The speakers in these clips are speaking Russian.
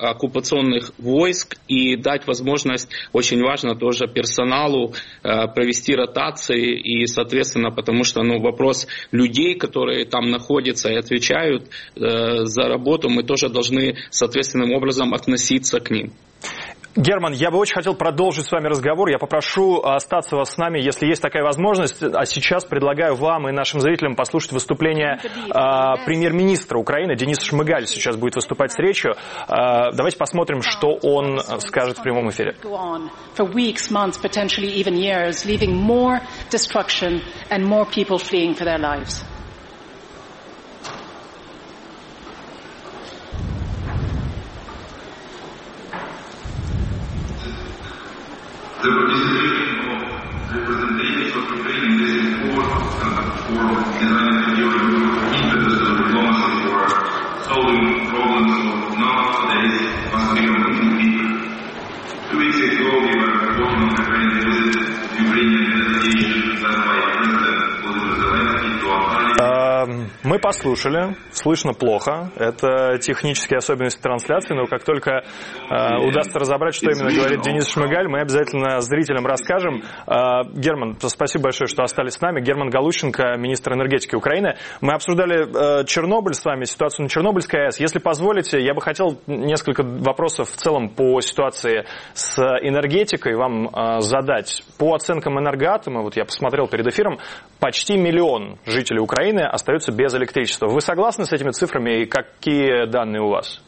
оккупационных войск и дать возможность, очень важно тоже персоналу провести ротации и, соответственно, потому что вопрос людей, которые там находятся и отвечают за работу, мы тоже должны соответственным образом относиться к ним. Герман, я бы очень хотел продолжить с вами разговор. Я попрошу остаться вас с нами, если есть такая возможность. А сейчас предлагаю вам и нашим зрителям послушать выступление премьер-министра Украины. Денис Шмыгаль сейчас будет выступать с речью. Давайте посмотрим, что он скажет в прямом эфире. The participation of representatives of Ukraine in this important forum designed to give impetus to diplomacy for solving problems of nowadays must be completely clear. 2 weeks ago, we were reporting on Ukraine's visit to Ukrainian delegation led by President Volodymyr Zelensky to Antalya. Мы послушали, слышно плохо, это технические особенности трансляции, но как только удастся разобрать, что именно говорит Денис Шмыгаль, мы обязательно зрителям расскажем. Герман, спасибо большое, что остались с нами. Герман Галущенко, министр энергетики Украины. Мы обсуждали Чернобыль с вами, ситуацию на Чернобыльской АЭС. Если позволите, я бы хотел несколько вопросов в целом по ситуации с энергетикой вам задать. По оценкам Энергоатома, вот я посмотрел перед эфиром, почти 1 миллион жителей Украины остаются без электричества. Вы согласны с этими цифрами и какие данные у вас?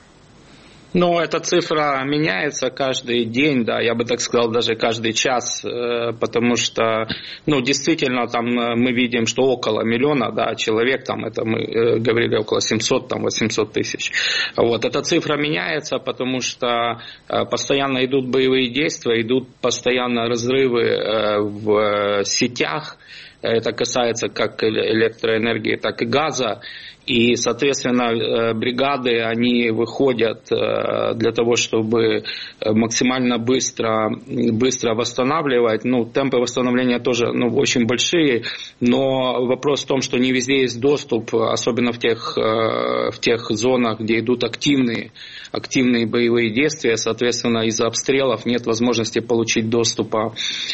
Эта цифра меняется каждый день, да, я бы так сказал, даже каждый час, потому что, действительно, там мы видим, что около 1 миллиона, да, человек, там, это мы говорили, около 700, там, 800 тысяч. Вот, эта цифра меняется, потому что постоянно идут боевые действия, идут постоянно разрывы в сетях. Это касается как электроэнергии, так и газа. И, соответственно, бригады, они выходят для того, чтобы максимально быстро восстанавливать. Темпы восстановления тоже очень большие, но вопрос в том, что не везде есть доступ, особенно в тех зонах, где идут активные боевые действия. Соответственно, из-за обстрелов нет возможности получить доступа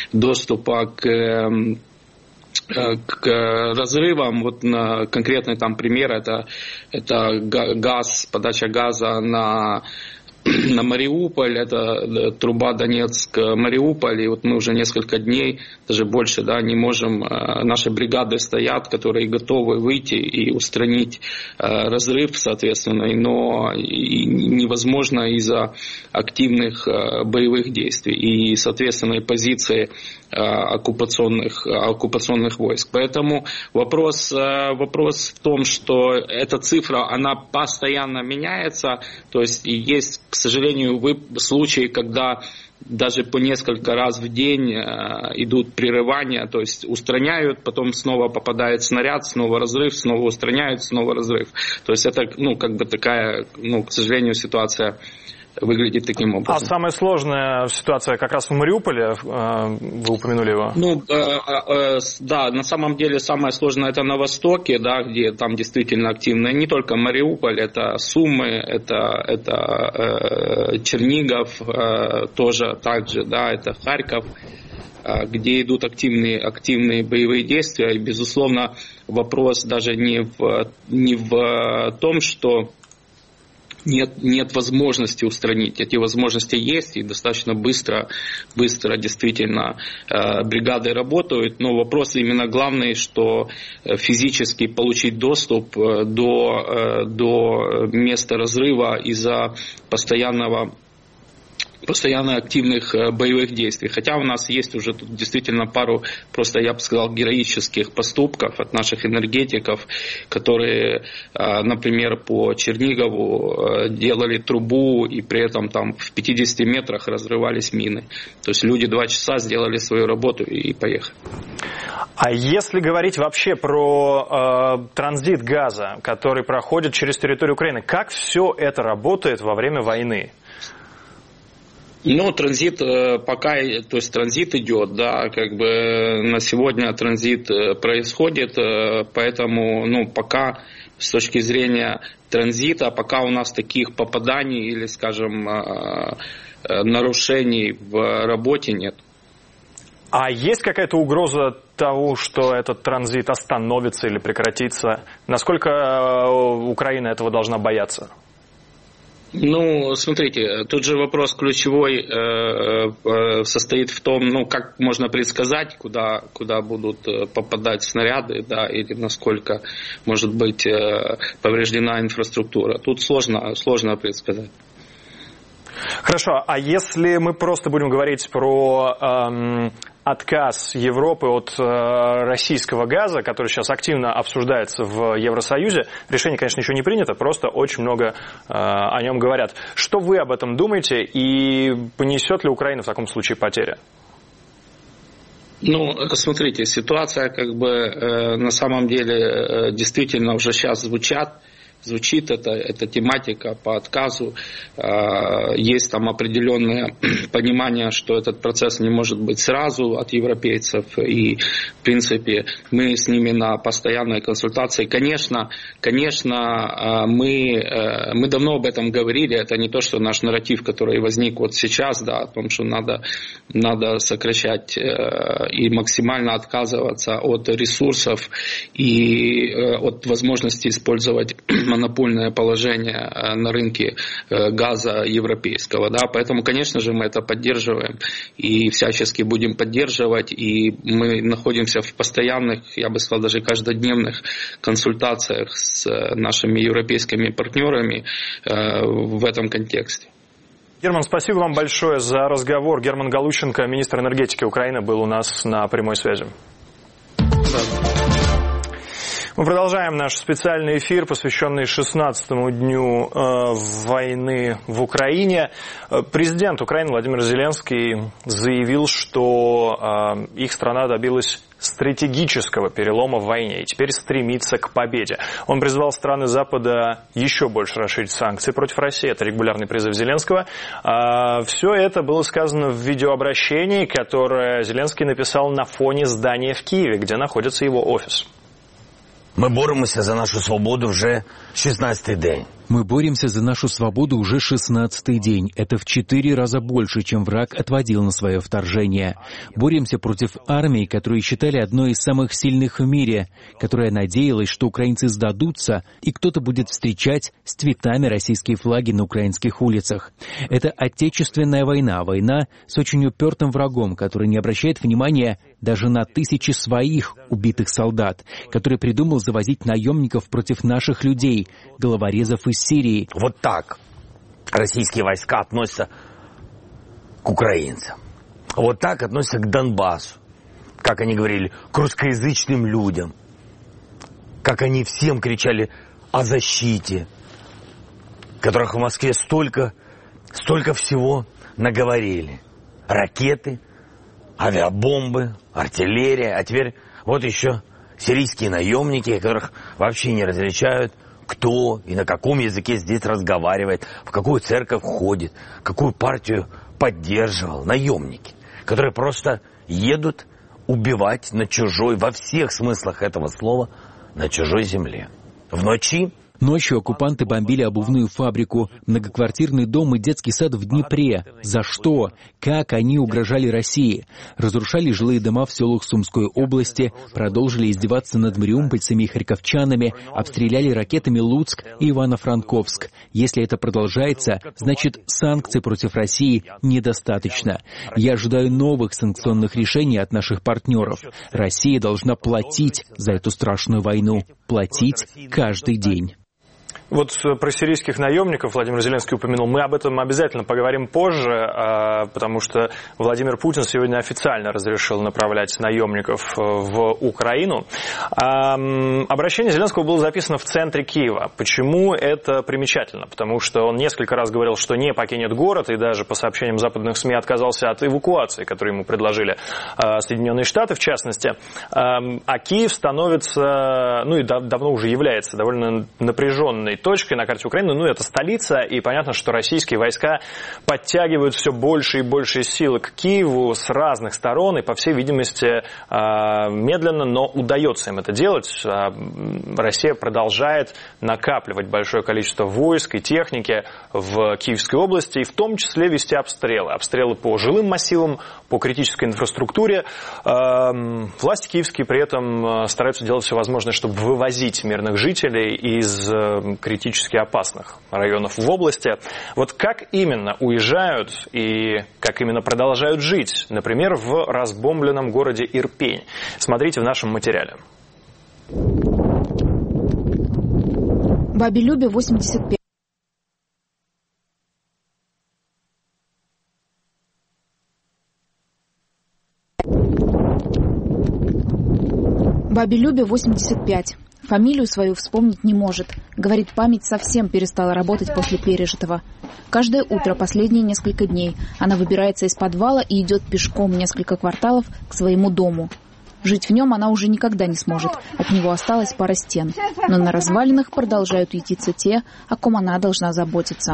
к разрывам. Вот конкретный там пример это газ, подача газа на Мариуполь, это труба Донецк-Мариуполь, и вот мы уже несколько дней, даже больше, да, не можем, наши бригады стоят, которые готовы выйти и устранить разрыв, соответственно, но невозможно из-за активных боевых действий и, соответственно, и позиции оккупационных войск. Поэтому вопрос в том, что эта цифра, она постоянно меняется, то есть есть, к сожалению, случаи, когда даже по несколько раз в день идут прерывания, то есть устраняют, потом снова попадает снаряд, снова разрыв, снова устраняют, снова разрыв. То есть это, такая, к сожалению, ситуация выглядит таким образом. А самая сложная ситуация как раз в Мариуполе, вы упомянули его? Да, на самом деле самое сложное это на востоке, да, где там действительно активно, не только Мариуполь, это Сумы, это Чернигов, тоже также, да, это Харьков, где идут активные боевые действия. И, безусловно, вопрос даже не в том, что нет возможности устранить. Эти возможности есть, и достаточно быстро действительно бригады работают. Но вопрос именно главный, что физически получить доступ до места разрыва из-за постоянно активных боевых действий. Хотя у нас есть уже тут действительно пару, просто я бы сказал, героических поступков от наших энергетиков, которые, например, по Чернигову делали трубу, и при этом там в 50 метрах разрывались мины. То есть люди 2 часа сделали свою работу и поехали. А если говорить вообще про транзит газа, который проходит через территорию Украины, как все это работает во время войны? Транзит пока, то есть транзит идет, да, на сегодня транзит происходит, поэтому, пока с точки зрения транзита, пока у нас таких попаданий или, скажем, нарушений в работе нет. А есть какая-то угроза того, что этот транзит остановится или прекратится? Насколько Украина этого должна бояться? Ну, смотрите, тут же вопрос ключевой состоит в том, как можно предсказать, куда будут попадать снаряды, да, или насколько может быть повреждена инфраструктура. Тут сложно предсказать. Хорошо, а если мы просто будем говорить про отказ Европы от российского газа, который сейчас активно обсуждается в Евросоюзе, решение, конечно, еще не принято, просто очень много о нем говорят. Что вы об этом думаете и понесет ли Украина в таком случае потери? Ну, смотрите, ситуация на самом деле действительно уже сейчас звучит эта тематика по отказу. Есть там определенное понимание, что этот процесс не может быть сразу от европейцев. И, в принципе, мы с ними на постоянной консультации. Конечно, мы давно об этом говорили. Это не то, что наш нарратив, который возник вот сейчас, да, о том, что надо сокращать и максимально отказываться от ресурсов и от возможности использовать монопольное положение на рынке газа европейского. Да? Поэтому, конечно же, мы это поддерживаем и всячески будем поддерживать. И мы находимся в постоянных, я бы сказал, даже каждодневных консультациях с нашими европейскими партнерами в этом контексте. Герман, спасибо вам большое за разговор. Герман Галущенко, министр энергетики Украины, был у нас на прямой связи. Мы продолжаем наш специальный эфир, посвященный 16-му дню войны в Украине. Президент Украины Владимир Зеленский заявил, что их страна добилась стратегического перелома в войне и теперь стремится к победе. Он призвал страны Запада еще больше расширить санкции против России. Это регулярный призыв Зеленского. Все это было сказано в видеообращении, которое Зеленский написал на фоне здания в Киеве, где находится его офис. Ми боремося за нашу свободу вже 16-й день. Мы боремся за нашу свободу уже 16-й день. Это в 4 раза больше, чем враг отводил на свое вторжение. Боремся против армии, которую считали одной из самых сильных в мире, которая надеялась, что украинцы сдадутся, и кто-то будет встречать с цветами российские флаги на украинских улицах. Это отечественная война, война с очень упертым врагом, который не обращает внимания даже на тысячи своих убитых солдат, который придумал завозить наемников против наших людей, головорезов из Сирии. Вот так российские войска относятся к украинцам. Вот так относятся к Донбассу. Как они говорили, к русскоязычным людям. Как они всем кричали о защите. Которых в Москве столько всего наговорили. Ракеты, авиабомбы, артиллерия. А теперь вот еще сирийские наемники, которых вообще не различают, кто и на каком языке здесь разговаривает, в какую церковь ходит, какую партию поддерживал. Наемники, которые просто едут убивать на чужой, во всех смыслах этого слова, на чужой земле. В ночи. Ночью оккупанты бомбили обувную фабрику, многоквартирный дом и детский сад в Днепре. За что? Как они угрожали России? Разрушали жилые дома в селах Сумской области, продолжили издеваться над мариупольцами и харьковчанами, обстреляли ракетами Луцк и Ивано-Франковск. Если это продолжается, значит, санкций против России недостаточно. Я ожидаю новых санкционных решений от наших партнеров. Россия должна платить за эту страшную войну. Платить каждый день. Вот про сирийских наемников Владимир Зеленский упомянул. Мы об этом обязательно поговорим позже, потому что Владимир Путин сегодня официально разрешил направлять наемников в Украину. Обращение Зеленского было записано в центре Киева. Почему это примечательно? Потому что он несколько раз говорил, что не покинет город, и даже по сообщениям западных СМИ отказался от эвакуации, которую ему предложили Соединенные Штаты, в частности. А Киев становится, и давно уже является довольно напряженной точкой на карте Украины. Ну, это столица, и понятно, что российские войска подтягивают все больше и больше силы к Киеву с разных сторон, и, по всей видимости, медленно, но удается им это делать. Россия продолжает накапливать большое количество войск и техники в Киевской области, и в том числе вести обстрелы. Обстрелы по жилым массивам, по критической инфраструктуре. Власти киевские при этом стараются делать все возможное, чтобы вывозить мирных жителей из критически опасных районов в области. Вот как именно уезжают и как именно продолжают жить, например, в разбомбленном городе Ирпень? Смотрите в нашем материале. Бабе Любе 85. Бабе Любе 85. Фамилию свою вспомнить не может. Говорит, память совсем перестала работать после пережитого. Каждое утро последние несколько дней она выбирается из подвала и идет пешком несколько кварталов к своему дому. Жить в нем она уже никогда не сможет. От него осталась пара стен. Но на развалинах продолжают ютиться те, о ком она должна заботиться.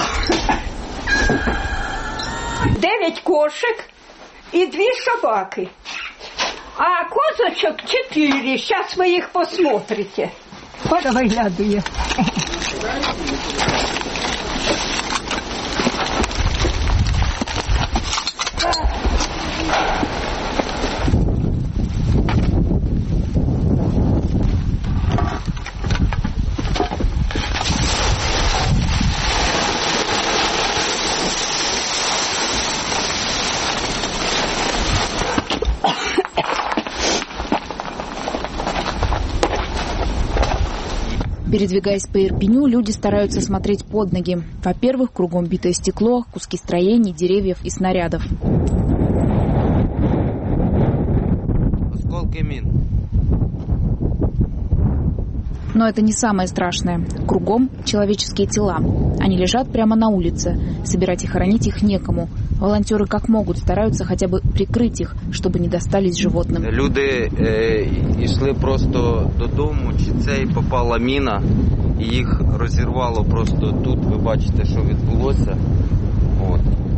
9 кошек и 2 собаки. А козочек 4. Сейчас вы их посмотрите. Подоглядує. Передвигаясь по Ирпеню, люди стараются смотреть под ноги. Во-первых, кругом битое стекло, куски строений, деревьев и снарядов. Осколки мин. Но это не самое страшное. Кругом человеческие тела. Они лежат прямо на улице. Собирать и хоронить их некому. Волонтеры как могут стараются хотя бы прикрыть их, чтобы не достались животным. Люди йшли просто додому, чи це і попала міна, і їх розірвало просто тут. Ви бачите, що відбулося. От.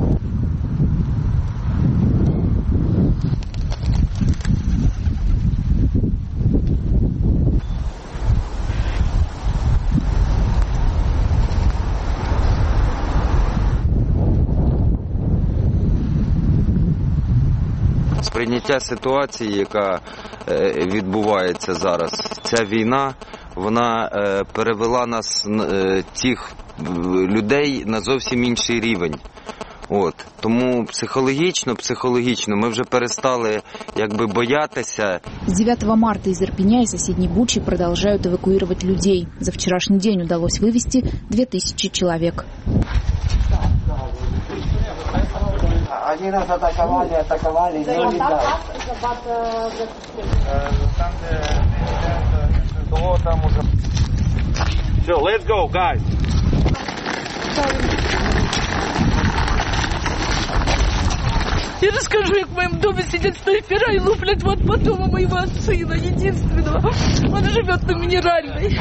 Сприйняття ситуації, яка відбувається зараз, ця війна, вона перевела нас, цих людей, на зовсім інший рівень. От. Тому психологічно ми вже перестали якби боятися. С 9 марта из Ирпеня и соседней Бучи продолжают эвакуировать людей. За вчерашний день удалось вывести 2000 человек. Они нас атаковали, не улетали. Там уже... Все, let's go, guys. Я расскажу, как в моем доме сидят снайпера и луплят вот потома моего сына, единственного. Он живет на Минеральной.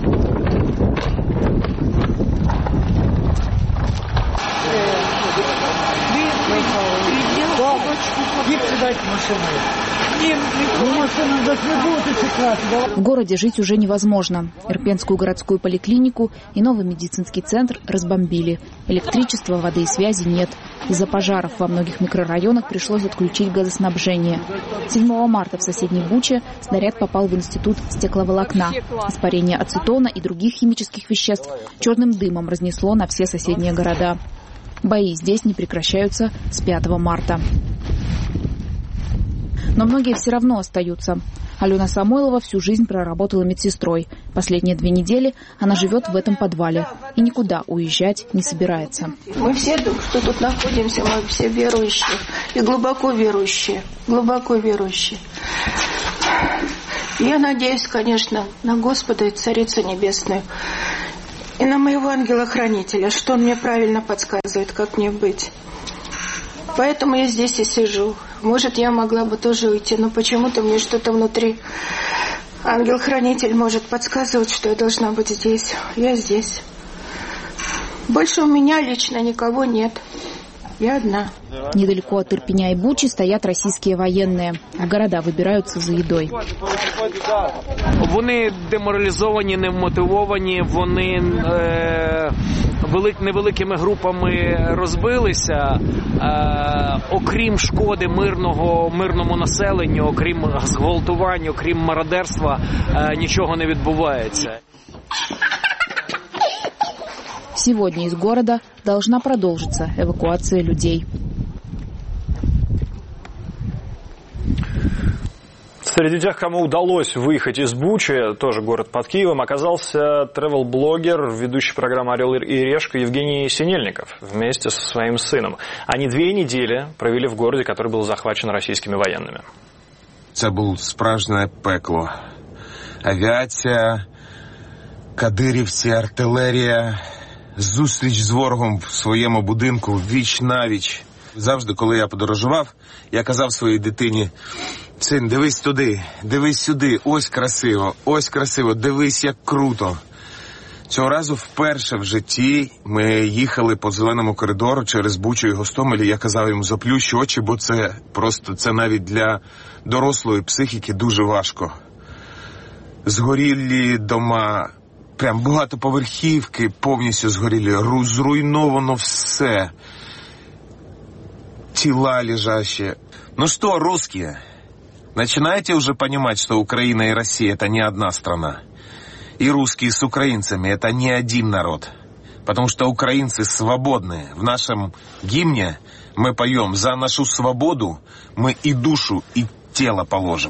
В городе жить уже невозможно. Ирпенскую городскую поликлинику и новый медицинский центр разбомбили. Электричества, воды и связи нет. Из-за пожаров во многих микрорайонах пришлось отключить газоснабжение. 7 марта в соседней Буче снаряд попал в институт стекловолокна. Испарение ацетона и других химических веществ черным дымом разнесло на все соседние города. Бои здесь не прекращаются с 5 марта. Но многие все равно остаются. Алена Самойлова всю жизнь проработала медсестрой. Последние 2 недели она живет в этом подвале и никуда уезжать не собирается. Мы все, что тут находимся, мы все верующие и глубоко верующие. Глубоко верующие. Я надеюсь, конечно, на Господа и Царицу Небесную. И на моего ангела-хранителя, что он мне правильно подсказывает, как мне быть. Поэтому я здесь и сижу. Может, я могла бы тоже уйти, но почему-то мне что-то внутри Ангел-хранитель может подсказывать, что я должна быть здесь. Я здесь. Больше у меня лично никого нет. Я одна. Недалеко от Ирпеня и Бучи стоят российские военные. В города выбираются за едой. Вони деморалізовані, невмотивовані, вони невеликими групами розбилися. Окрім шкоди мирному населенню, окрім зґвалтувань, окрім мародерства, нічого не відбувається. Сегодня из города должна продолжиться эвакуация людей. Среди тех, кому удалось выехать из Бучи, тоже город под Киевом, оказался тревел-блогер, ведущий программы «Орел и решка» Евгений Синельников вместе со своим сыном. Они 2 недели провели в городе, который был захвачен российскими военными. Це було справжнє пекло. Авіація, кадирівці, артилерія, зустріч з ворогом в своєму будинку віч-навіч. Завжди, коли я подорожував, я казав своїй дитині: «Син, дивись туди, дивись сюди, ось красиво, дивись, як круто». Цього разу вперше в житті ми їхали по зеленому коридору через Бучу і Гостомель, і я казав йому: заплющ очі, бо це навіть для дорослої психіки дуже важко. Згорілі дома, прям багатоповерхівки повністю згорілі, зруйновано все. Тела лежащие. Ну что, русские, начинаете уже понимать, что Украина и Россия — это не одна страна? И русские с украинцами — это не один народ. Потому что украинцы свободные. В нашем гимне мы поем: «За нашу свободу мы и душу, и тело положим».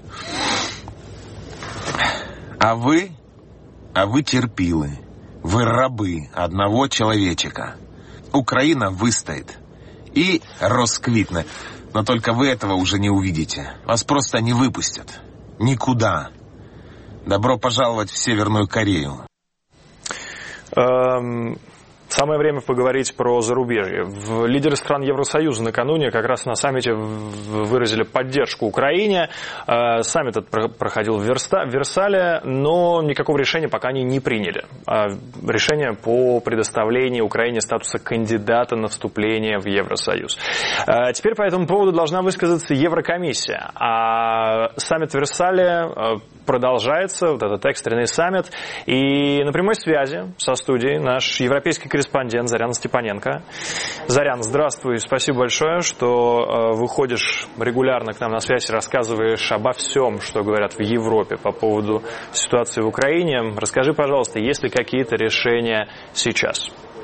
А вы терпилы. Вы рабы одного человечика. Украина выстоит и расквитнет. Но только вы этого уже не увидите. Вас просто не выпустят. Никуда. Добро пожаловать в Северную Корею. Самое время поговорить про зарубежье. Лидеры стран Евросоюза накануне как раз на саммите выразили поддержку Украине. Саммит этот проходил в Версале, но никакого решения пока они не приняли. Решение по предоставлению Украине статуса кандидата на вступление в Евросоюз. Теперь по этому поводу должна высказаться Еврокомиссия. А саммит в Версале продолжается, вот этот экстренный саммит. И на прямой связи со студией наш европейский корреспондент Заряна Степаненко. Зарян, здравствуй, спасибо большое, что выходишь регулярно к нам на связь и рассказываешь обо всем, что говорят в Европе по поводу ситуации в Украине. Расскажи, пожалуйста, есть ли какие-то решения сейчас?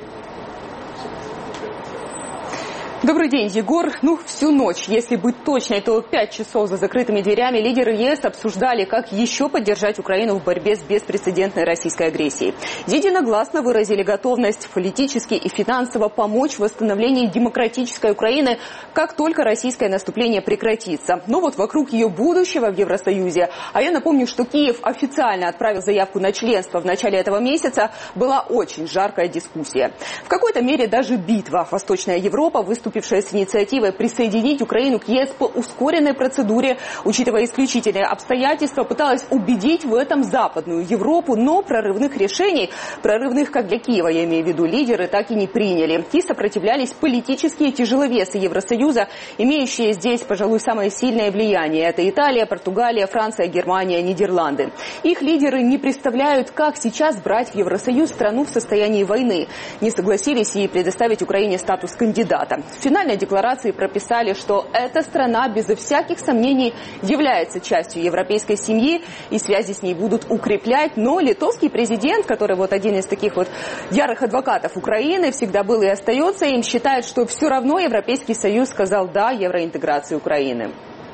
Добрый день, Егор. Всю ночь, если быть точной, то 5 часов за закрытыми дверями лидеры ЕС обсуждали, как еще поддержать Украину в борьбе с беспрецедентной российской агрессией. Единогласно выразили готовность политически и финансово помочь в восстановлении демократической Украины, как только российское наступление прекратится. Но вот вокруг ее будущего в Евросоюзе, а я напомню, что Киев официально отправил заявку на членство в начале этого месяца, была очень жаркая дискуссия. В какой-то мере даже битва. Восточная Европа, выступившая с инициативой присоединить Украину к ЕС по ускоренной процедуре, учитывая исключительные обстоятельства, пыталась убедить в этом Западную Европу, но прорывных решений, прорывных как для Киева, я имею в виду, лидеры так и не приняли. И сопротивлялись политические тяжеловесы Евросоюза, имеющие здесь, пожалуй, самое сильное влияние. Это Италия, Португалия, Франция, Германия, Нидерланды. Их лидеры не представляют, как сейчас брать в Евросоюз страну в состоянии войны. Не согласились и предоставить Украине статус кандидата. В финальной декларации прописали, что эта страна безо всяких сомнений является частью европейской семьи и связи с ней будут укреплять. Но литовский президент, который вот один из таких вот ярых адвокатов Украины, всегда был и остается им, считает, что все равно Европейский Союз сказал «да» евроинтеграции Украины.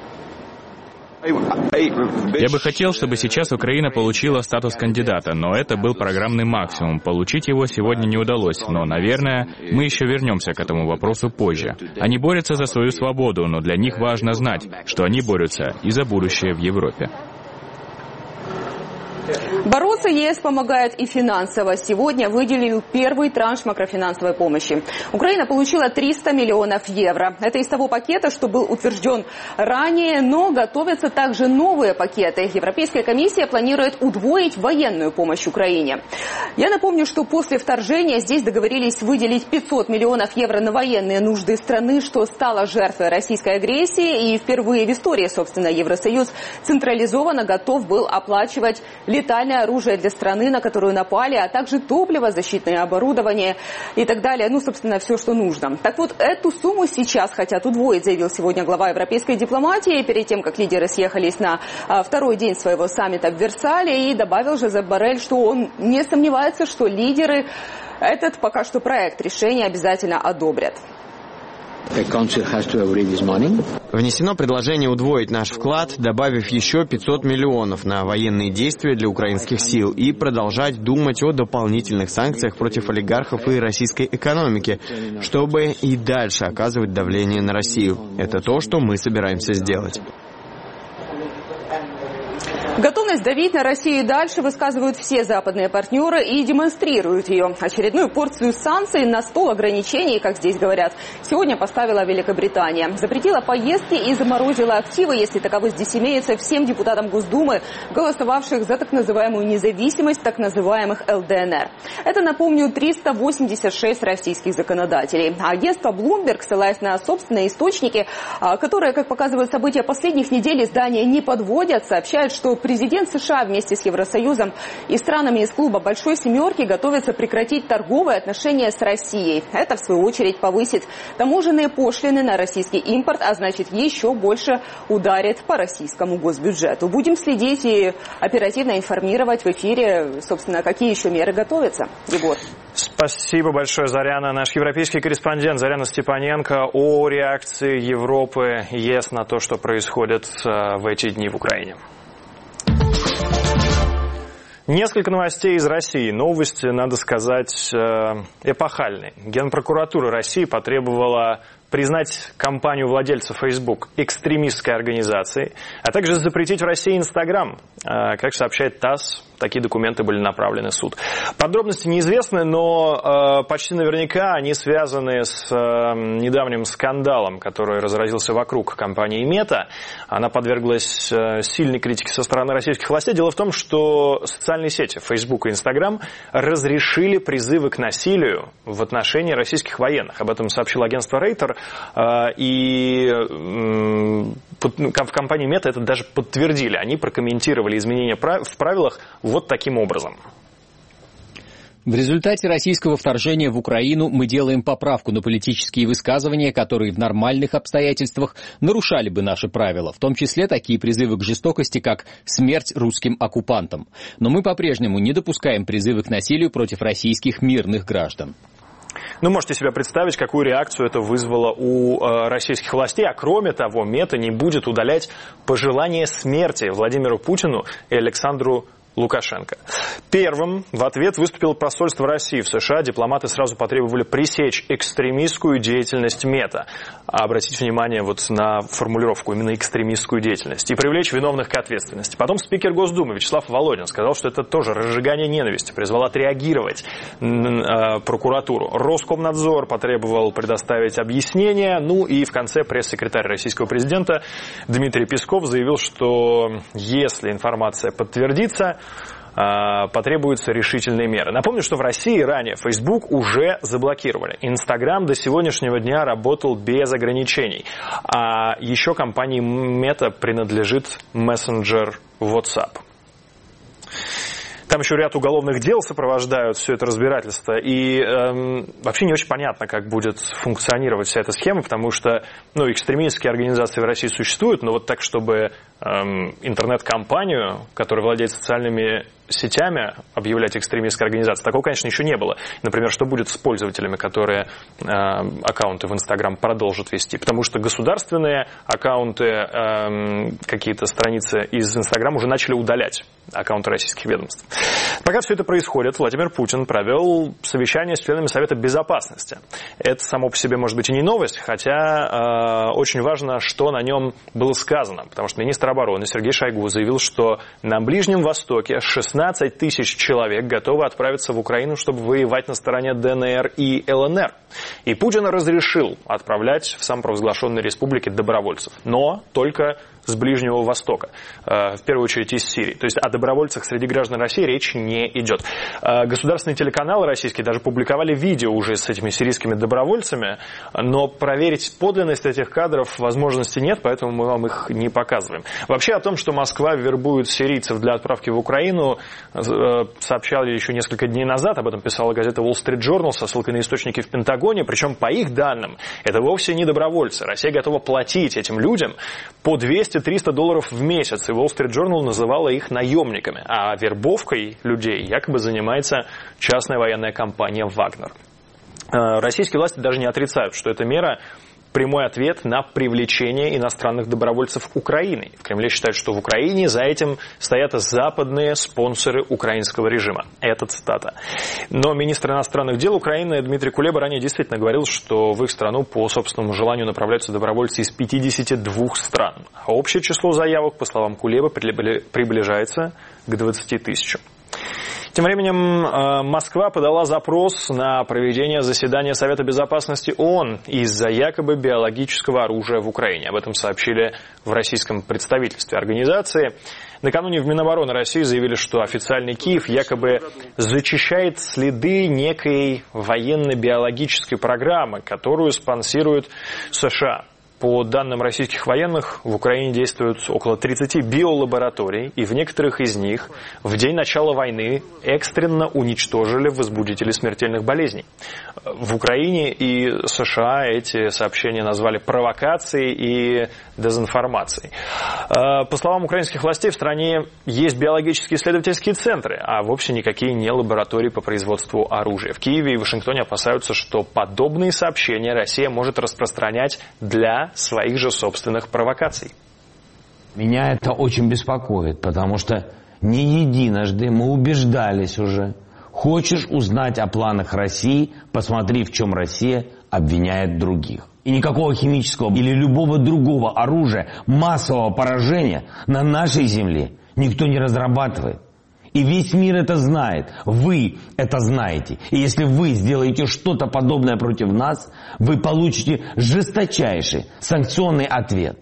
Я бы хотел, чтобы сейчас Украина получила статус кандидата, но это был программный максимум. Получить его сегодня не удалось, но, наверное, мы еще вернемся к этому вопросу позже. Они борются за свою свободу, но для них важно знать, что они борются и за будущее в Европе. Бороться ЕС помогает и финансово. Сегодня выделил первый транш макрофинансовой помощи. Украина получила 300 миллионов евро. Это из того пакета, что был утвержден ранее, но готовятся также новые пакеты. Европейская комиссия планирует удвоить военную помощь Украине. Я напомню, что после вторжения здесь договорились выделить 500 миллионов евро на военные нужды страны, что стало жертвой российской агрессии. И впервые в истории, собственно, Евросоюз централизованно готов был оплачивать летальное оружие для страны, на которую напали, а также топливо, защитное оборудование и так далее. Ну, собственно, все, что нужно. Так вот, эту сумму сейчас хотят удвоить, заявил сегодня глава европейской дипломатии, перед тем, как лидеры съехались на второй день своего саммита в Версале. И добавил Жозеп Боррель, что он не сомневается, что лидеры этот пока что проект решения обязательно одобрят. Внесено предложение удвоить наш вклад, добавив еще 500 миллионов на военные действия для украинских сил и продолжать думать о дополнительных санкциях против олигархов и российской экономики, чтобы и дальше оказывать давление на Россию. Это то, что мы собираемся сделать. Готовность давить на Россию и дальше высказывают все западные партнеры и демонстрируют ее. Очередную порцию санкций на стол ограничений, как здесь говорят, сегодня поставила Великобритания. Запретила поездки и заморозила активы, если таковы здесь имеются, всем депутатам Госдумы, голосовавших за так называемую независимость так называемых ЛДНР. Это, напомню, 386 российских законодателей. А агентство Bloomberg, ссылаясь на собственные источники, которые, как показывают события последних недель, издания не подводят, сообщают, что президент США вместе с Евросоюзом и странами из клуба Большой Семерки готовятся прекратить торговые отношения с Россией. Это, в свою очередь, повысит таможенные пошлины на российский импорт, а значит, еще больше ударит по российскому госбюджету. Будем следить и оперативно информировать в эфире, собственно, какие еще меры готовятся. Егор. Спасибо большое, Заряна. Наш европейский корреспондент Заряна Степаненко о реакции Европы, ЕС на то, что происходит в эти дни в Украине. Несколько новостей из России. Новости, надо сказать, эпохальные. Генпрокуратура России потребовала признать компанию владельца Facebook экстремистской организацией, а также запретить в России Instagram. Как сообщает ТАСС, такие документы были направлены в суд. Подробности неизвестны, но почти наверняка они связаны с недавним скандалом, который разразился вокруг компании Meta. Она подверглась сильной критике со стороны российских властей. Дело в том, что социальные сети Facebook и Instagram разрешили призывы к насилию в отношении российских военных. Об этом сообщило агентство Рейтер. И в компании Meta это даже подтвердили. Они прокомментировали изменения в правилах вот таким образом. В результате российского вторжения в Украину мы делаем поправку на политические высказывания, которые в нормальных обстоятельствах нарушали бы наши правила, в том числе такие призывы к жестокости, как «смерть русским оккупантам». Но мы по-прежнему не допускаем призывы к насилию против российских мирных граждан. Ну, можете себе представить, какую реакцию это вызвало у российских властей. А кроме того, Мета не будет удалять пожелания смерти Владимиру Путину и Александру Лукашенко. Первым в ответ выступило посольство России в США. Дипломаты сразу потребовали пресечь экстремистскую деятельность Мета. Обратите внимание вот на формулировку, именно экстремистскую деятельность. И привлечь виновных к ответственности. Потом спикер Госдумы Вячеслав Володин сказал, что это тоже разжигание ненависти. Призвал отреагировать прокуратуру. Роскомнадзор потребовал предоставить объяснения. Ну и в конце пресс-секретарь российского президента Дмитрий Песков заявил, что если информация подтвердится, потребуются решительные меры. Напомню, что в России ранее Facebook уже заблокировали. Instagram до сегодняшнего дня работал без ограничений. А еще компании Meta принадлежит мессенджер WhatsApp. Там еще ряд уголовных дел сопровождают все это разбирательство. И вообще не очень понятно, как будет функционировать вся эта схема, потому что экстремистские организации в России существуют, но вот так, чтобы интернет-компанию, которая владеет социальными сетями, объявлять экстремистской организацией, такого, конечно, еще не было. Например, что будет с пользователями, которые аккаунты в Instagram продолжат вести? Потому что государственные аккаунты, какие-то страницы из Instagram уже начали удалять, аккаунты российских ведомств. Пока все это происходит, Владимир Путин провел совещание с членами Совета Безопасности. Это само по себе может быть и не новость, хотя очень важно, что на нем было сказано, потому что министр обороны Сергей Шойгу заявил, что на Ближнем Востоке 16 16 тысяч человек готовы отправиться в Украину, чтобы воевать на стороне ДНР и ЛНР. И Путин разрешил отправлять в самопровозглашенные республики добровольцев, но только с Ближнего Востока, в первую очередь из Сирии. То есть о добровольцах среди граждан России речь не идет. Государственные телеканалы российские даже публиковали видео уже с этими сирийскими добровольцами, но проверить подлинность этих кадров возможности нет, поэтому мы вам их не показываем. Вообще о том, что Москва вербует сирийцев для отправки в Украину, сообщали еще несколько дней назад, об этом писала газета Wall Street Journal со ссылкой на источники в Пентагоне, причем по их данным это вовсе не добровольцы. Россия готова платить этим людям по $200-300 в месяц, и Wall Street Journal называла их наемниками, а вербовкой людей якобы занимается частная военная компания «Вагнер». Российские власти даже не отрицают, что эта мера – прямой ответ на привлечение иностранных добровольцев Украины. В Кремле считают, что в Украине за этим стоят западные спонсоры украинского режима. Это цитата. Но министр иностранных дел Украины Дмитрий Кулеба ранее действительно говорил, что в их страну по собственному желанию направляются добровольцы из 52 стран. А общее число заявок, по словам Кулебы, приближается к 20 тысячам. Тем временем Москва подала запрос на проведение заседания Совета Безопасности ООН из-за якобы биологического оружия в Украине. Об этом сообщили в российском представительстве организации. Накануне в Минобороны России заявили, что официальный Киев якобы зачищает следы некой военно-биологической программы, которую спонсирует США. По данным российских военных, в Украине действуют около 30 биолабораторий, и в некоторых из них в день начала войны экстренно уничтожили возбудители смертельных болезней. В Украине и США эти сообщения назвали провокацией и дезинформацией. По словам украинских властей, в стране есть биологические исследовательские центры, а вовсе никакие не лаборатории по производству оружия. В Киеве и Вашингтоне опасаются, что подобные сообщения Россия может распространять для своих же собственных провокаций. Меня это очень беспокоит, потому что не единожды мы убеждались уже. Хочешь узнать о планах России, посмотри, в чем Россия обвиняет других. И никакого химического или любого другого оружия массового поражения на нашей земле никто не разрабатывает. И весь мир это знает. Вы это знаете. И если вы сделаете что-то подобное против нас, вы получите жесточайший санкционный ответ.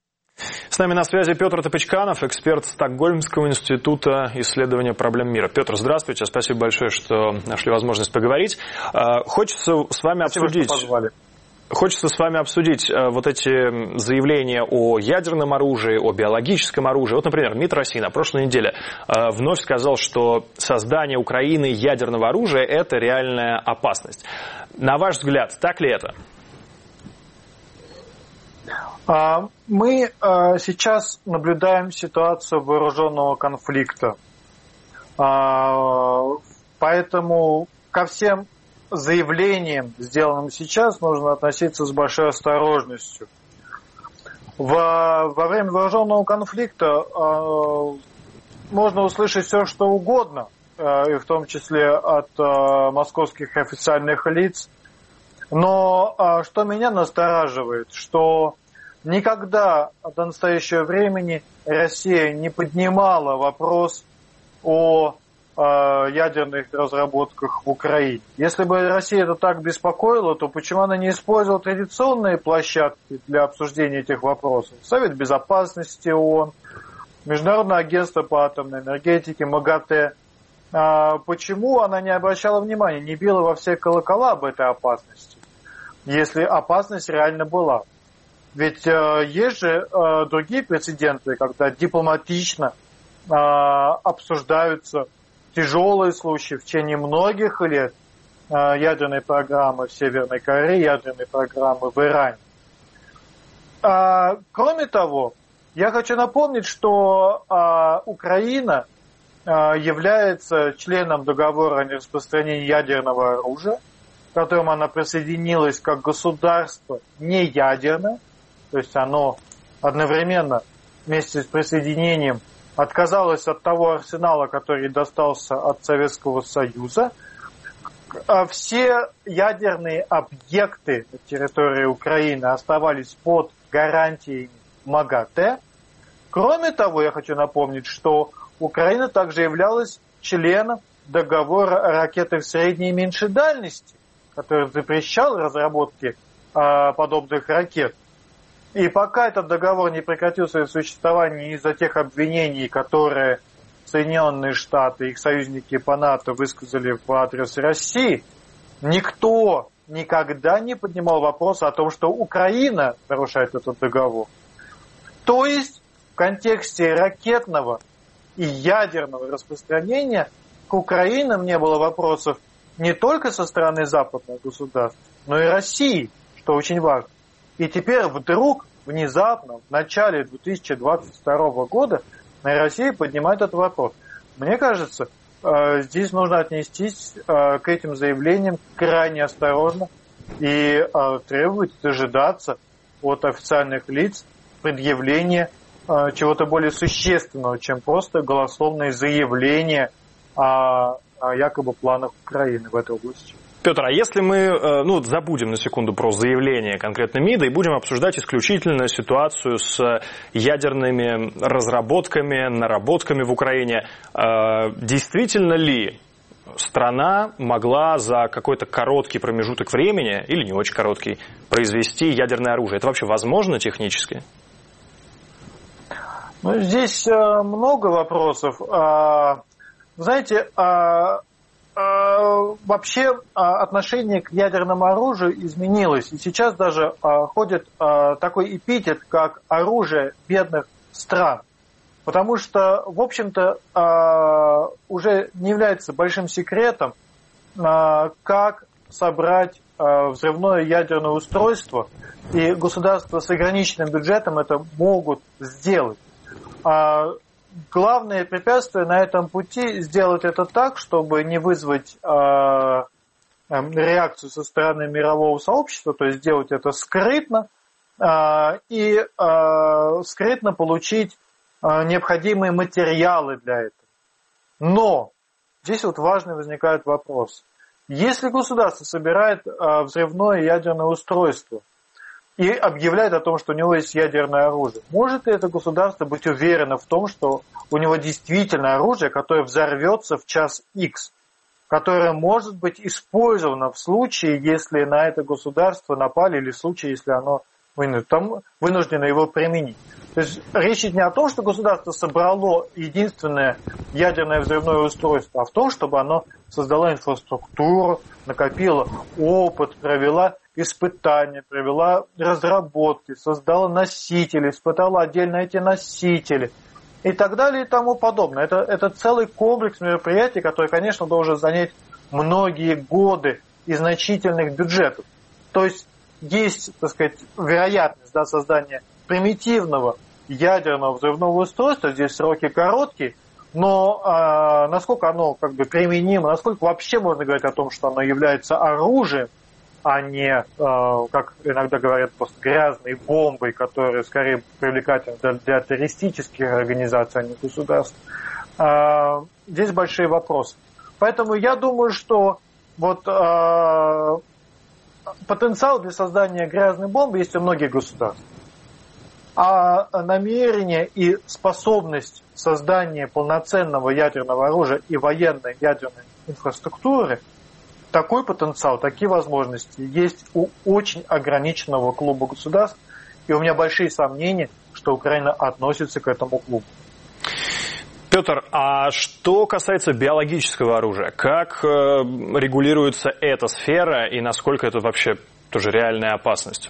С нами на связи Петр Топочканов, эксперт Стокгольмского института исследования проблем мира. Петр, здравствуйте. Спасибо большое, что нашли возможность поговорить. Хочется с вами обсудить... Хочется с вами обсудить вот эти заявления о ядерном оружии, о биологическом оружии. Вот, например, МИД России на прошлой неделе вновь сказал, что создание Украины ядерного оружия – это реальная опасность. На ваш взгляд, так ли это? Мы сейчас наблюдаем ситуацию вооруженного конфликта. Поэтому ко всем заявлениям, сделанным сейчас, нужно относиться с большой осторожностью. Во время вооруженного конфликта можно услышать все, что угодно, и в том числе от московских официальных лиц. Но что меня настораживает, что никогда до настоящего времени Россия не поднимала вопрос о ядерных разработках в Украине. Если бы Россия это так беспокоила, то почему она не использовала традиционные площадки для обсуждения этих вопросов? Совет Безопасности ООН, Международное агентство по атомной энергетике, МАГАТЭ. Почему она не обращала внимания, не била во все колокола об этой опасности, если опасность реально была? Ведь есть же другие прецеденты, когда дипломатично обсуждаются тяжелые случаи в течение многих лет ядерной программы в Северной Корее, ядерной программы в Иране. Кроме того, я хочу напомнить, что Украина является членом договора о нераспространении ядерного оружия, к которому она присоединилась как государство не ядерное, то есть оно одновременно вместе с присоединением отказалась от того арсенала, который достался от Советского Союза. Все ядерные объекты на территории Украины оставались под гарантией МАГАТЭ. Кроме того, я хочу напомнить, что Украина также являлась членом договора о ракетах средней и меньшей дальности, который запрещал разработки подобных ракет. И пока этот договор не прекратил свое существование из-за тех обвинений, которые Соединенные Штаты и их союзники по НАТО высказали в адрес России, никто никогда не поднимал вопрос о том, что Украина нарушает этот договор. То есть в контексте ракетного и ядерного распространения к Украинам не было вопросов не только со стороны западных государств, но и России, что очень важно. И теперь вдруг, внезапно, в начале 2022 года на России поднимает этот вопрос. Мне кажется, здесь нужно отнестись к этим заявлениям крайне осторожно и требовать, дожидаться от официальных лиц предъявления чего-то более существенного, чем просто голословные заявления о якобы планах Украины в этой области. Петр, а если мы забудем на секунду про заявление конкретно МИДа и будем обсуждать исключительно ситуацию с ядерными разработками, наработками в Украине, действительно ли страна могла за какой-то короткий промежуток времени, или не очень короткий, произвести ядерное оружие? Это вообще возможно технически? Здесь много вопросов. Знаете, вообще отношение к ядерному оружию изменилось. И сейчас даже ходит такой эпитет, как оружие бедных стран. Потому что, в общем-то, уже не является большим секретом, как собрать взрывное ядерное устройство. И государства с ограниченным бюджетом это могут сделать. Главное препятствие на этом пути сделать это так, чтобы не вызвать реакцию со стороны мирового сообщества, то есть сделать это скрытно и скрытно получить необходимые материалы для этого. Но здесь важный возникает вопрос. Если государство собирает взрывное ядерное устройство и объявляет о том, что у него есть ядерное оружие, может ли это государство быть уверено в том, что у него действительно оружие, которое взорвется в час X, которое может быть использовано в случае, если на это государство напали, или в случае, если оно вынуждено его применить? То есть речь идет не о том, что государство собрало единственное ядерное взрывное устройство, а в том, чтобы оно создало инфраструктуру, накопило опыт, провела испытания, провела разработки, создала носители, испытала отдельно эти носители и так далее и тому подобное. Это целый комплекс мероприятий, который, конечно, должен занять многие годы и значительных бюджетов. То есть есть, так сказать, вероятность создания примитивного ядерного взрывного устройства, здесь сроки короткие, но насколько оно применимо, насколько вообще можно говорить о том, что оно является оружием, а не, как иногда говорят, просто грязной бомбой, которая скорее привлекательна для террористических организаций, а не государств. Здесь большие вопросы. Поэтому я думаю, что потенциал для создания грязной бомбы есть у многих государств. А намерение и способность создания полноценного ядерного оружия и военной ядерной инфраструктуры, такой потенциал, такие возможности есть у очень ограниченного клуба государств. И у меня большие сомнения, что Украина относится к этому клубу. Петр, а что касается биологического оружия, как регулируется эта сфера и насколько это вообще тоже реальная опасность?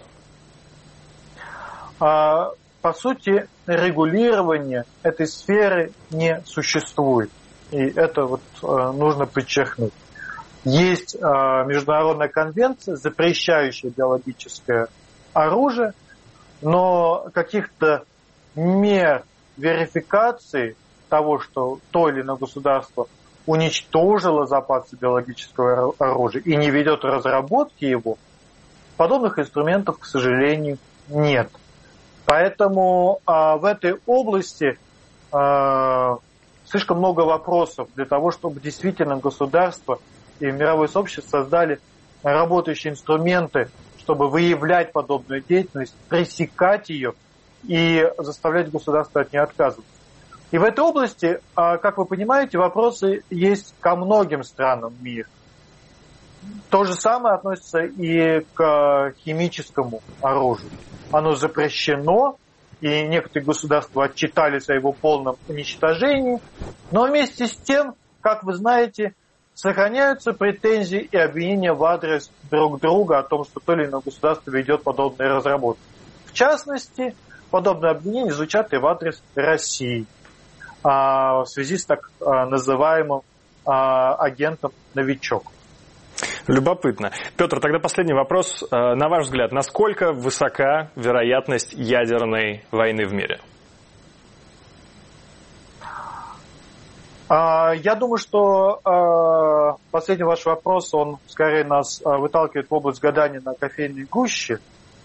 По сути, регулирования этой сферы не существует. И это нужно подчеркнуть. Есть международная конвенция, запрещающая биологическое оружие, но каких-то мер верификации того, что то или иное государство уничтожило запасы биологического оружия и не ведет разработки его, подобных инструментов, к сожалению, нет. Поэтому в этой области слишком много вопросов для того, чтобы действительно государство и мировое сообщество создали работающие инструменты, чтобы выявлять подобную деятельность, пресекать ее и заставлять государство от нее отказываться. И в этой области, как вы понимаете, вопросы есть ко многим странам мира. То же самое относится и к химическому оружию. Оно запрещено, и некоторые государства отчитались о его полном уничтожении. Но вместе с тем, как вы знаете, сохраняются претензии и обвинения в адрес друг друга о том, что то или иное государство ведет подобные разработки. В частности, подобные обвинения звучат и в адрес России в связи с так называемым агентом «Новичок». Любопытно. Петр, тогда последний вопрос. На ваш взгляд, насколько высока вероятность ядерной войны в мире? Я думаю, что последний ваш вопрос, он скорее нас выталкивает в область гадания на кофейной гуще.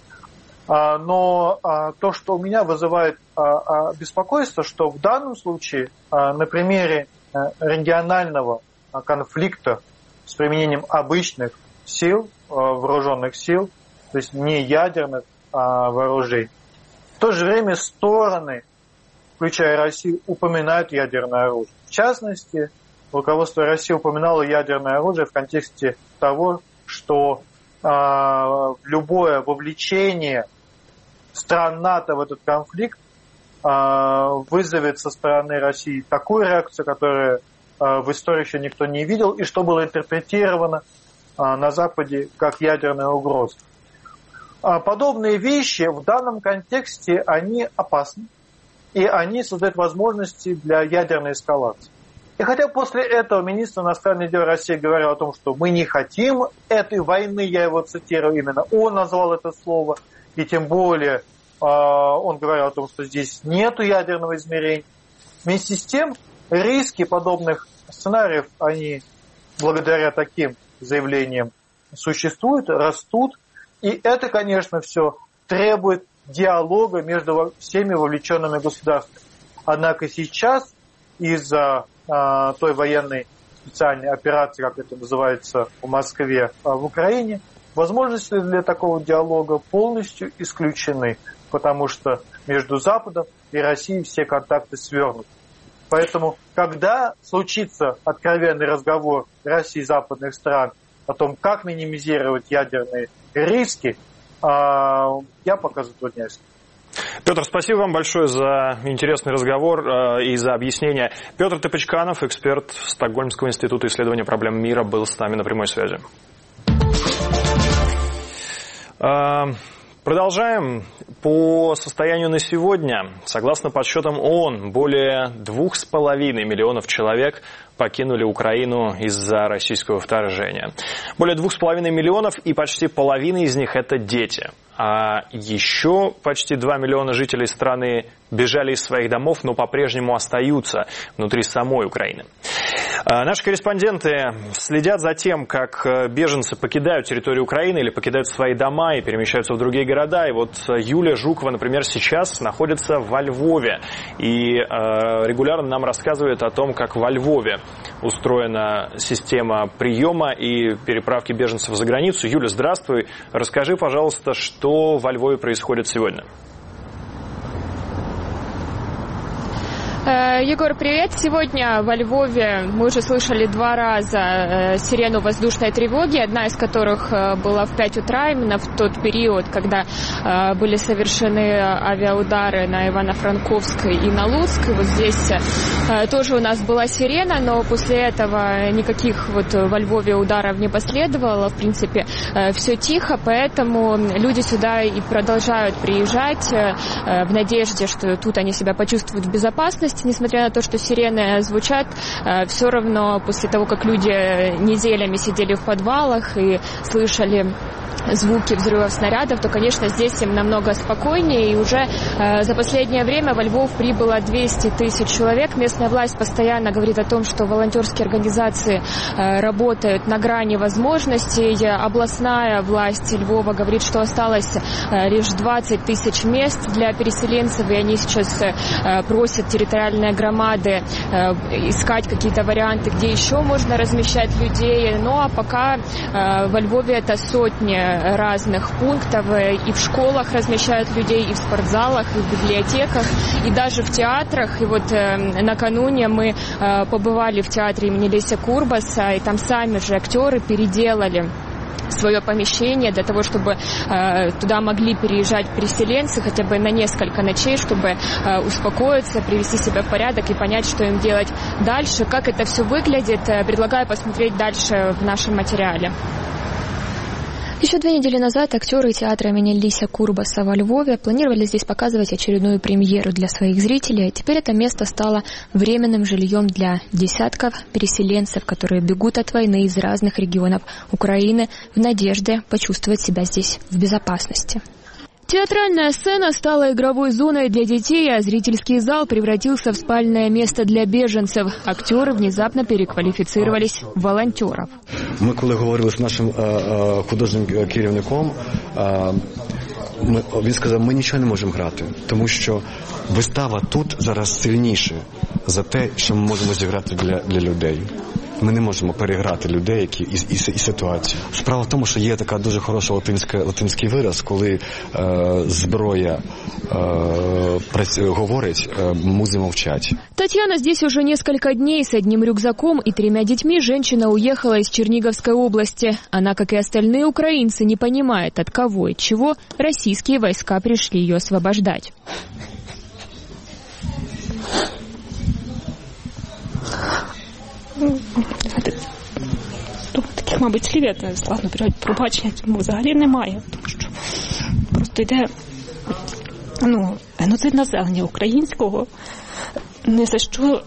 Но то, что у меня вызывает беспокойство, что в данном случае на примере регионального конфликта с применением обычных сил, вооруженных сил, то есть не ядерных вооружений, в то же время стороны, включая Россию, упоминают ядерное оружие. В частности, руководство России упоминало ядерное оружие в контексте того, что любое вовлечение стран НАТО в этот конфликт вызовет со стороны России такую реакцию, которую в истории еще никто не видел, и что было интерпретировано на Западе как ядерная угроза. Подобные вещи в данном контексте, они опасны, и они создают возможности для ядерной эскалации. И хотя после этого министр иностранных дел России говорил о том, что мы не хотим этой войны, я его цитирую именно, он назвал это слово, и тем более он говорил о том, что здесь нету ядерного измерения. Вместе с тем, риски подобных сценариев, они благодаря таким заявлениям существуют, растут, и это, конечно, все требует диалога между всеми вовлеченными государствами. Однако сейчас из-за той военной специальной операции, как это называется в Москве, в Украине, возможности для такого диалога полностью исключены, потому что между Западом и Россией все контакты свернуты. Поэтому, когда случится откровенный разговор России и западных стран о том, как минимизировать ядерные риски, я пока затрудняюсь. Петр, спасибо вам большое за интересный разговор и за объяснение. Петр Топочканов, эксперт Стокгольмского института исследования проблем мира, был с нами на прямой связи. Продолжаем. По состоянию на сегодня, согласно подсчетам ООН, более 2,5 миллионов человек покинули Украину из-за российского вторжения. Более 2,5 миллионов, и почти половина из них – это дети. А еще почти 2 миллиона жителей страны бежали из своих домов, но по-прежнему остаются внутри самой Украины. Наши корреспонденты следят за тем, как беженцы покидают территорию Украины или покидают свои дома и перемещаются в другие города. И вот Юлия Жукова, например, сейчас находится во Львове и регулярно нам рассказывает о том, как во Львове устроена система приема и переправки беженцев за границу. Юля, здравствуй. Расскажи, пожалуйста, что во Львове происходит сегодня. Егор, привет. Сегодня во Львове мы уже слышали 2 раза сирену воздушной тревоги, одна из которых была в 5 утра, именно в тот период, когда были совершены авиаудары на Ивано-Франковск и на Луцк. И вот здесь тоже у нас была сирена, но после этого никаких вот во Львове ударов не последовало. В принципе, все тихо, поэтому люди сюда и продолжают приезжать в надежде, что тут они себя почувствуют в безопасности. Несмотря на то, что сирены звучат, все равно после того, как люди неделями сидели в подвалах и слышали звуки взрывов снарядов, то, конечно, здесь им намного спокойнее. И уже за последнее время во Львов прибыло 200 тысяч человек. Местная власть постоянно говорит о том, что волонтерские организации работают на грани возможностей. Областная власть Львова говорит, что осталось лишь 20 тысяч мест для переселенцев, и они сейчас просят территориальные громады искать какие-то варианты, где еще можно размещать людей. Ну а пока во Львове это сотни разных пунктов. И в школах размещают людей, и в спортзалах, и в библиотеках, и даже в театрах. И вот накануне мы побывали в театре имени Леся Курбаса, и там сами же актеры переделали свое помещение для того, чтобы туда могли переезжать переселенцы хотя бы на несколько ночей, чтобы успокоиться, привести себя в порядок и понять, что им делать дальше. Как это все выглядит, предлагаю посмотреть дальше в нашем материале. Еще 2 недели назад актеры театра имени Леся Курбаса во Львове планировали здесь показывать очередную премьеру для своих зрителей. Теперь это место стало временным жильем для десятков переселенцев, которые бегут от войны из разных регионов Украины в надежде почувствовать себя здесь в безопасности. Театральная сцена стала игровой зоной для детей, а зрительский зал превратился в спальное место для беженцев. Актеры внезапно переквалифицировались в волонтеров. Ми, коли говорили з нашим художнім керівником, він сказав, ми нічого не можемо грати, тому що вистава тут зараз сильніше за те, що ми можемо зіграти для людей. Ми не можемо переграти людей, які і ситуацію. Справа в тому, що є така дуже хороша латинський вираз, коли зброя говорить, музи мовчать. Татьяна здесь уже несколько дней. С одним рюкзаком и 3 детьми женщина уехала из Черниговской области. Она, как и остальные украинцы, не понимает, от кого и чего российские войска пришли ее освобождать. Таких, мабуть, слів я не складно пробачення цьому взагалі немає, тому що просто йде геноцид населення українського, не за що,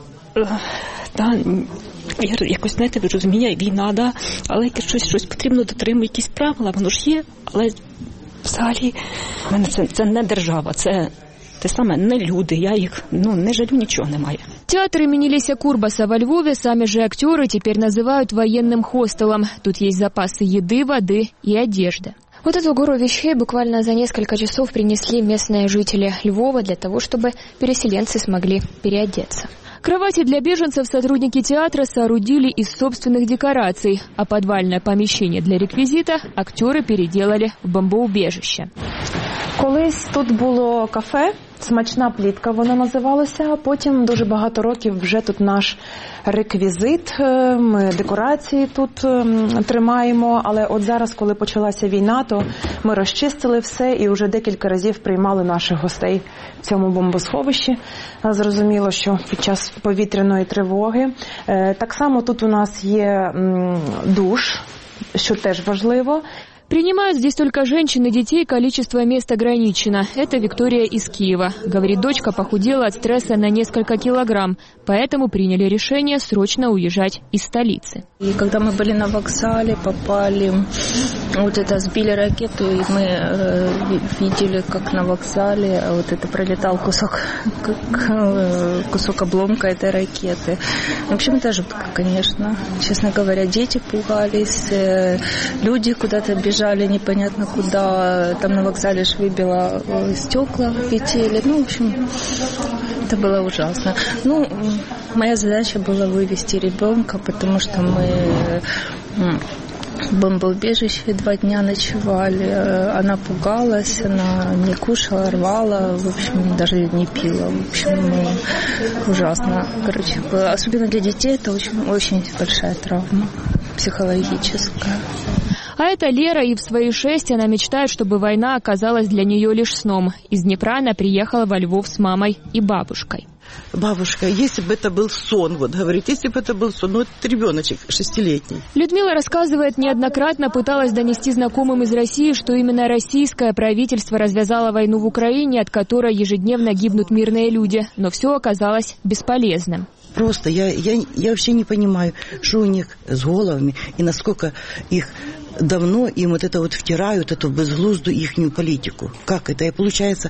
якось, знаєте, ви розумієте, війна, але щось потрібно дотримувати, якісь правила, воно ж є, але взагалі це не держава, це те саме не люди, я їх не жалю, ничего немає. Театр имени Леся Курбаса во Львове сами же актеры теперь называют военным хостелом. Тут есть запасы еды, воды и одежды. Вот эту гору вещей буквально за несколько часов принесли местные жители Львова для того, чтобы переселенцы смогли переодеться. Кровати для беженцев сотрудники театра соорудили из собственных декораций, а подвальное помещение для реквизита актеры переделали в бомбоубежище. Колись тут було кафе, смачна плітка воно називалося, а потім дуже багато років вже тут наш реквізит, ми декорації тут тримаємо, але от зараз, коли почалася війна, то ми розчистили все і вже декілька разів приймали наших гостей в цьому бомбосховищі. Зрозуміло, що під час повітряної тривоги. Так само тут у нас є душ, що теж важливо. Принимают здесь только женщин и детей, количество мест ограничено. Это Виктория из Киева. Говорит, дочка похудела от стресса на несколько килограмм, поэтому приняли решение срочно уезжать из столицы. И когда мы были на вокзале, попали, сбили ракету, и мы видели, как на вокзале пролетал кусок обломка этой ракеты. В общем-то, жутко, конечно. Честно говоря, дети пугались, люди куда-то бежали непонятно куда, там на вокзале ж выбило стекла, летели, в общем, это было ужасно. Моя задача была вывести ребенка, потому что мы в бомбоубежище 2 дня ночевали, она пугалась, она не кушала, рвала, в общем, даже не пила, в общем, ужасно, особенно для детей это очень большая травма психологическая. А это Лера, и в свои 6 она мечтает, чтобы война оказалась для нее лишь сном. Из Днепра она приехала во Львов с мамой и бабушкой. Бабушка, если бы это был сон, говорит, если бы это был сон, это ребеночек 6-летний. Людмила рассказывает, неоднократно пыталась донести знакомым из России, что именно российское правительство развязало войну в Украине, от которой ежедневно гибнут мирные люди. Но все оказалось бесполезным. Просто я вообще не понимаю, что у них с головами и насколько их давно им втирают эту безглузду ихнюю политику. Как это? И получается,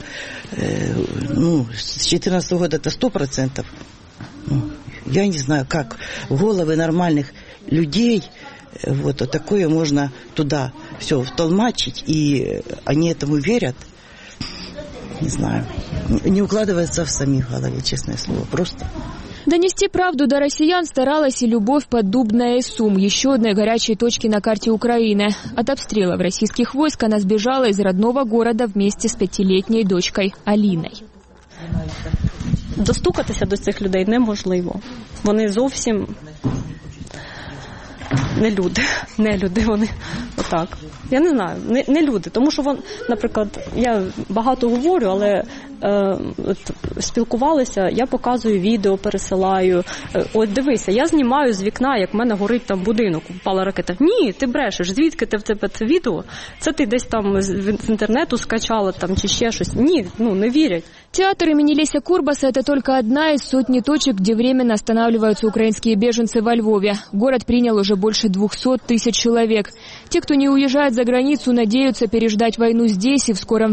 с 2014 года это 100%. Я не знаю, как в головы нормальных людей такое можно туда все втолмачить, и они этому верят. Не знаю. Не укладывается в самих голове, честное слово. Просто. До Донести правду до россиян старалась и Любовь Поддубная из Сум, еще одной горячей точки на карте Украины. От обстрелов российских войск она сбежала из родного города вместе с 5-летней дочкой Алиной. Достукатися до цих людей неможливо. Вони зовсім не люди, вони отак. Я не знаю, не люди, тому що наприклад, я багато говорю, але спілкувалися, я показую відео, пересилаю. От дивися, я знімаю з вікна, як в мене горить там будинок, впала ракета. Ні, ти брешеш, звідки ти в тебе це відео? Це ти десь там з інтернету скачала там чи ще щось. Ні, не вірять. Театр имени Леся Курбаса – это только одна из сотни точек, где временно останавливаются украинские беженцы во Львове. Город принял уже больше 200 тысяч человек. Те, кто не уезжает за границу, надеются переждать войну здесь и в скором